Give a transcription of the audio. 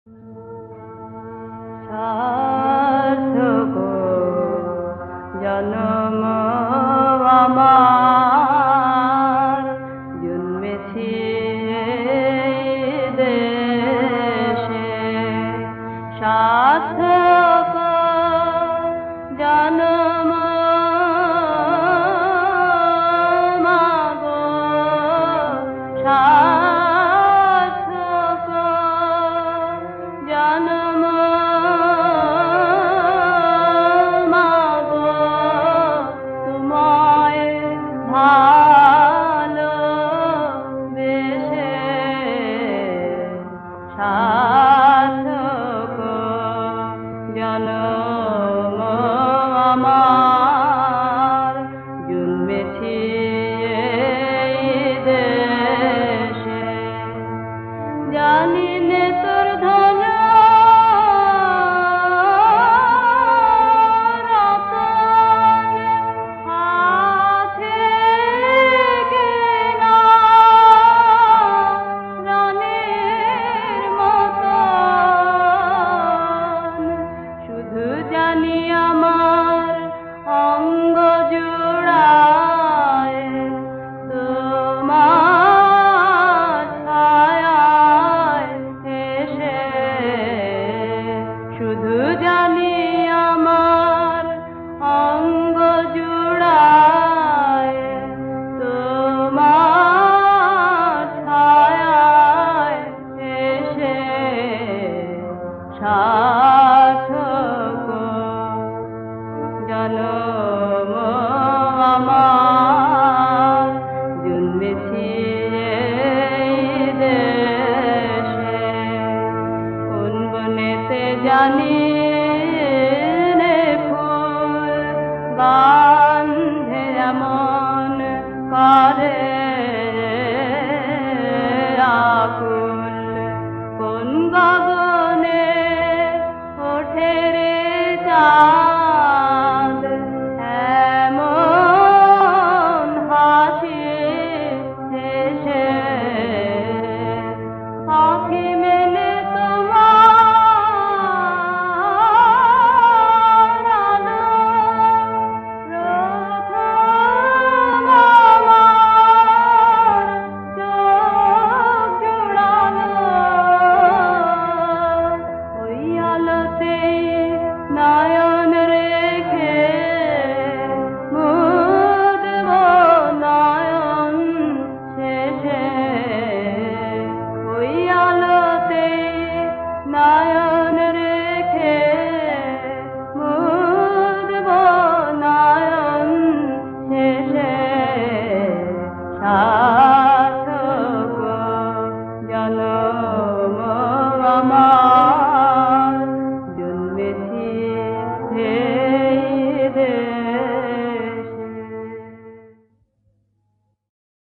সার্থক জন্ম আমার, জন্মেছি এই দেশে। সার্থক জন্ম মাগো, সার্থক জন্ম মাগো, তোমায় ভালোবেসে। সার্থক জন্ম আমার, জন্মেছি এই দেশে। জানি নে তোর ধন রতন আছে কিনা, রানীর মতন। শুধু জানি আমার অঙ্গ জুড়ায় তোমার ছায়ায় এসে। শুধু জানি আমার অঙ্গ জুড়ায় তোমার ছায়ায় এসে। সার্থক জন্ম আমার, জন্মেছি এই দেশে। কোন বনেতে জানি